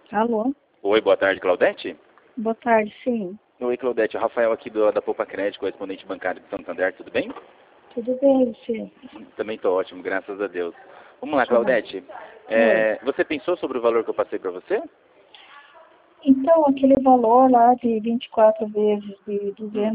Alô? Oi, boa tarde, Claudete. Boa tarde, sim. Oi, Claudete. O Rafael aqui da Poupa Crédito, correspondente bancário de Santander, tudo bem? Tudo bem, sim. Também estou ótimo, graças a Deus. Vamos lá, Que bom. Claudete. Oi. Você pensou sobre o valor que eu passei para você? Então, aquele valor lá de 24 vezes de Hum,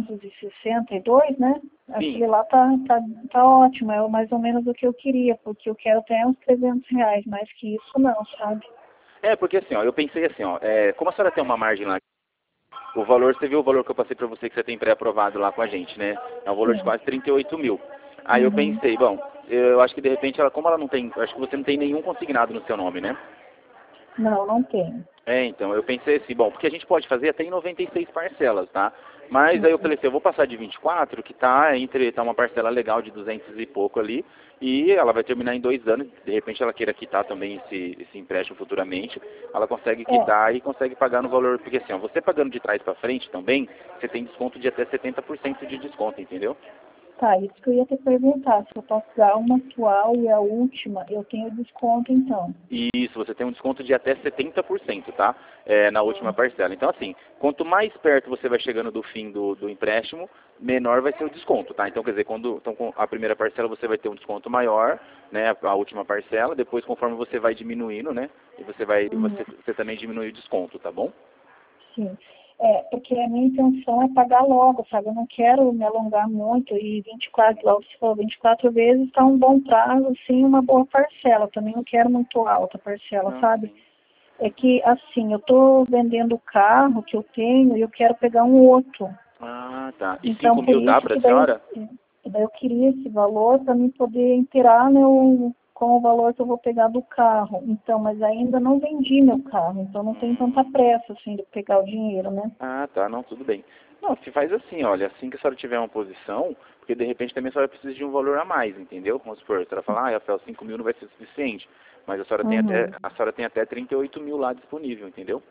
262, né? sim. Aquele lá tá ótimo, é mais ou menos o que eu queria, porque eu quero até uns R$ 300, mais que isso não, sabe? Porque assim, ó, eu pensei assim, ó, como a senhora tem uma margem lá, o valor, você viu o valor que eu passei para você que você tem pré-aprovado lá com a gente, né? É um valor de Sim. quase 38 mil. Aí eu Uhum. pensei, bom, eu acho que de repente ela, como ela não tem, acho que você não tem nenhum consignado no seu nome, né? Não, não tenho. Então, eu pensei assim, bom, porque a gente pode fazer até em 96 parcelas, tá? Mas aí eu Uhum. falei assim, eu vou passar de 24, que tá uma parcela legal de 200 e pouco ali, e ela vai terminar em 2 anos, de repente ela queira quitar também esse empréstimo futuramente, ela consegue É, quitar e consegue pagar no valor, porque assim, ó, você pagando de trás para frente também, você tem desconto de até 70% de desconto, entendeu? tá, isso que eu ia te perguntar, se eu posso dar uma atual e a última, eu tenho desconto então. Isso, você tem um desconto de até 70%, tá? Na última parcela. Então, assim, quanto mais perto você vai chegando do fim do empréstimo, menor vai ser o desconto, tá? Então, quer dizer, então, com a primeira parcela você vai ter um desconto maior, né? A última parcela, depois conforme você vai diminuindo, né? E Uhum. você também diminui o desconto, tá bom? Sim. É, porque a minha intenção é pagar logo, sabe? Eu não quero me alongar muito e 24, logo se for 24 vezes, está um bom prazo, sim, uma boa parcela. Também não quero muito alta parcela, Não, sabe? sim. É que, assim, eu estou vendendo o carro que eu tenho e eu quero pegar um outro. Ah, tá. E Então, 5 por mil dá isso pra que daí, senhora? daí eu queria esse valor para mim poder inteirar meu, com o valor que eu vou pegar do carro. Então, mas ainda não vendi meu carro, então não tenho tanta Hum. pressa, assim, de pegar o dinheiro, né? Ah, tá, não, tudo bem. Não, se faz assim, olha, assim que a senhora tiver uma posição, porque de repente também a senhora precisa de um valor a mais, entendeu? Vamos supor, a senhora fala, Rafael, 5 mil não vai ser suficiente, mas Uhum. a senhora tem até 38 mil lá disponível, entendeu?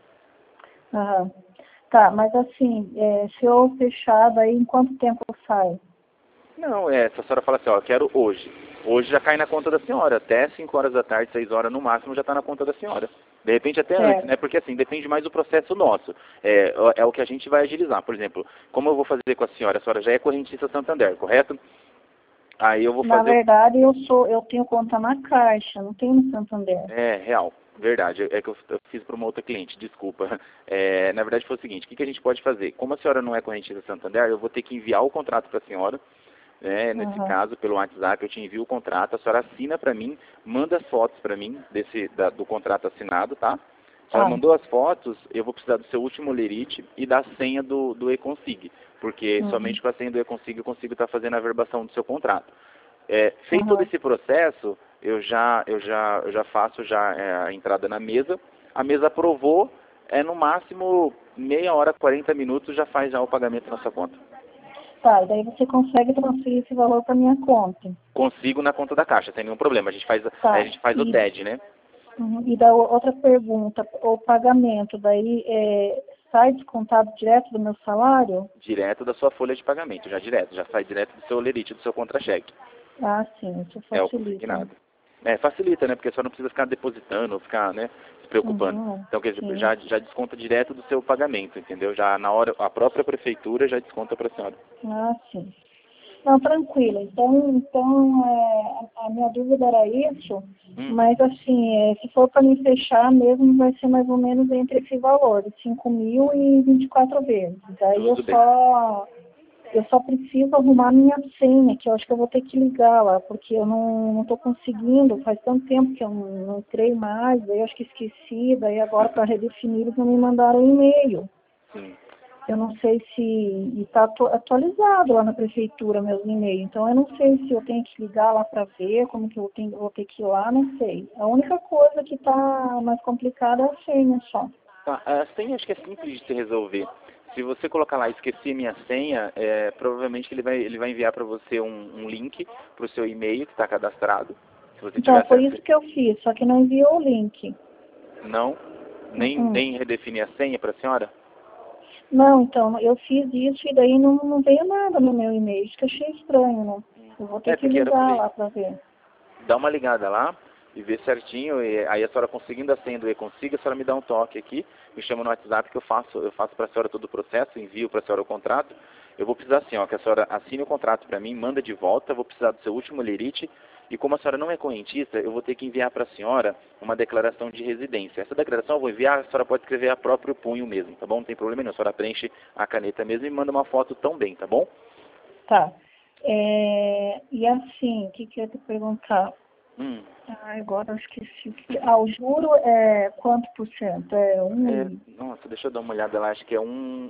Aham. Tá, mas assim, se eu fechar, daí em quanto tempo eu saio? Não, se a senhora fala assim, ó, eu quero hoje. Hoje já cai na conta da senhora, até 5 horas da tarde, 6 horas no máximo já está na conta da senhora. De repente até antes, Certo. né? Porque assim, depende mais do processo nosso. É o que a gente vai agilizar. Por exemplo, como eu vou fazer com a senhora já é correntista Santander, correto? Aí eu vou Na fazer. verdade, eu tenho conta na Caixa, não tenho no Santander. Real, verdade. É que eu fiz para uma outra cliente, desculpa. Na verdade foi o seguinte, o que a gente pode fazer? Como a senhora não é correntista Santander, eu vou ter que enviar o contrato para a senhora, né? Nesse Aham. caso, pelo WhatsApp, eu te envio o contrato, a senhora assina para mim, manda as fotos para mim do contrato assinado, tá? A senhora Tá. mandou as fotos, eu vou precisar do seu último lerite e da senha do eConsig, porque Uhum. somente com a senha do eConsig eu consigo estar fazendo a verbação do seu contrato. Feito todo Aham. esse processo, eu já faço a entrada na mesa. A mesa aprovou, no máximo meia hora, 40 minutos já faz já o pagamento na sua conta. Tá, e daí você consegue transferir esse valor para minha conta. Consigo na conta da caixa, sem nenhum problema. Aí a Tá. gente faz o TED, né? E da outra pergunta, o pagamento, daí sai descontado direto do meu salário? Direto da sua folha de pagamento, já sai direto do seu lerite, do seu contra-cheque. Ah, sim, isso É o facilita. consignado. Facilita, né? Porque só não precisa ficar depositando, ficar, né, se preocupando. Uhum, Então, quer dizer, sim. já desconta direto do seu pagamento, entendeu? Já na hora, a própria prefeitura já desconta para a senhora. Ah, sim. Não, tranquilo. Então a minha dúvida era isso, Uhum. mas assim, se for para me fechar mesmo, vai ser mais ou menos entre esse valor, de 5 mil e 24 vezes. Aí Tudo bem. eu só preciso arrumar minha senha, que eu acho que eu vou ter que ligar lá, porque eu não estou conseguindo, faz tanto tempo que eu não entrei mais, daí eu acho que esqueci, daí agora para redefinir eles não me mandaram e-mail. Sim. Eu não sei se está atualizado lá na prefeitura meus e-mails, então eu não sei se eu tenho que ligar lá para ver, como que vou ter que ir lá, não sei. A única coisa que está mais complicada é a senha só. Tá, a senha acho que é simples de se resolver. Se você colocar lá, esqueci minha senha, provavelmente ele vai enviar para você um link para o seu e-mail que está cadastrado. Se você tiver Então, foi acesso. isso que eu fiz, só que não enviou o link. Não? Uh-uh. Nem redefinir a senha para a senhora? Não, então, eu fiz isso e daí não veio nada no meu e-mail, isso que eu achei estranho, né? Eu vou ter que Porque era por ligar aí. lá para ver. Dá uma ligada lá. e ver certinho, e aí a senhora conseguindo a senha do e-consiga, a senhora me dá um toque aqui, me chama no WhatsApp que eu faço para a senhora todo o processo, envio para a senhora o contrato. Eu vou precisar assim, ó, que a senhora assine o contrato para mim, manda de volta, vou precisar do seu último lerite, e como a senhora não é correntista, eu vou ter que enviar para a senhora uma declaração de residência. Essa declaração eu vou enviar, a senhora pode escrever a próprio punho mesmo, tá bom? Não tem problema nenhum, a senhora preenche a caneta mesmo e manda uma foto também, tá bom? Tá. E assim, o que eu ia te perguntar? Agora eu esqueci. O juro é quanto por cento? Nossa, deixa eu dar uma olhada lá, acho que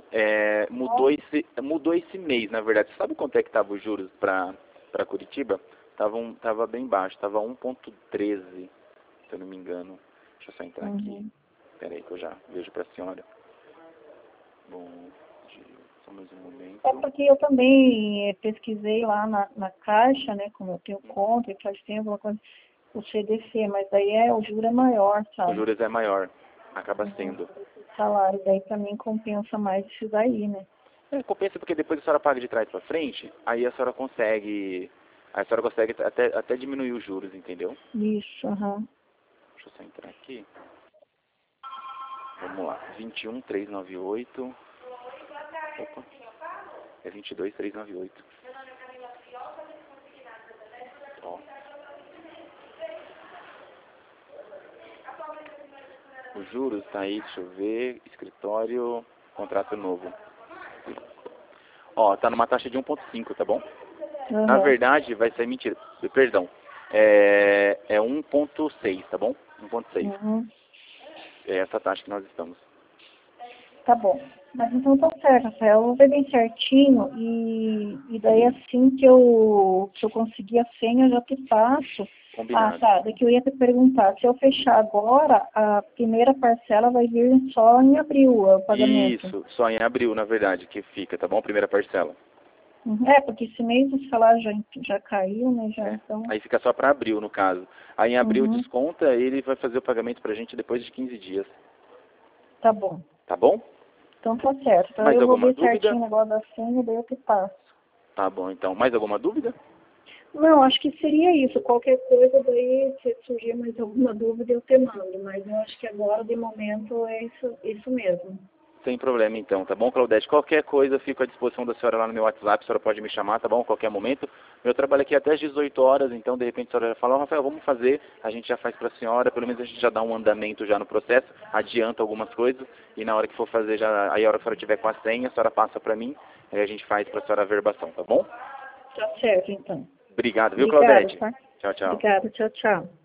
mudou esse mês, na verdade. Você sabe quanto é que estava os juros para Curitiba? Tava bem baixo, tava 1,13, se eu não me engano. Deixa eu só entrar aqui. Espera aí que eu já vejo para a senhora. Bom, só mais um momento. É porque eu também pesquisei lá na Caixa, né, como eu tenho conta, e faz tempo, uma coisa, o CDC, mas daí o juro é maior, sabe? O juros é maior, acaba sendo. O salário, daí pra mim compensa mais isso daí, né? Compensa porque depois a senhora paga de trás para frente, aí a senhora consegue até diminuir os juros, entendeu? Isso, Deixa eu só entrar aqui. Vamos lá, 21.398. Opa, é 22.398. Ó. Os juros tá aí, deixa eu ver, escritório, contrato novo. Ó, tá numa taxa de 1,5, tá bom? Na verdade, vai ser mentira, perdão. É 1,6, tá bom? 1,6. É essa taxa que nós estamos. Tá bom. Mas então tá certo, Rafael. Eu vou ver bem certinho e daí assim que eu conseguir a senha, eu já te passo. Combinado. Tá. Daqui eu ia te perguntar, se eu fechar agora, a primeira parcela vai vir só em abril, o pagamento. Isso, só em abril, na verdade, que fica, tá bom? A primeira parcela. Porque esse mês o salário já caiu, né? Então... Aí fica só para abril, no caso. Aí em abril desconta, ele vai fazer o pagamento pra gente depois de 15 dias. Tá bom. Tá bom? Então tá certo. Então Mais eu vou alguma ver dúvida? certinho o negócio da senha, daí eu te passo. Tá bom, então. Mais alguma dúvida? Não, acho que seria isso. Qualquer coisa daí, se surgir mais alguma dúvida, eu te mando. Mas eu acho que agora, de momento, é isso mesmo. Sem problema, então. Tá bom, Claudete? Qualquer coisa, fico à disposição da senhora lá no meu WhatsApp. A senhora pode me chamar, tá bom? A qualquer momento. Meu trabalho aqui é até às 18 horas, então, de repente, a senhora vai falar, Rafael, vamos fazer. A gente já faz pra senhora. Pelo menos a gente já dá um andamento já no processo. Adianta algumas coisas. E na hora que for fazer, aí a hora que a senhora tiver com a senha, a senhora passa pra mim. Aí a gente faz pra senhora a verbação, tá bom? Tá certo, então. Obrigado, viu, Obrigada, Claudete? tá? Tchau, tchau. Obrigada, tchau, tchau.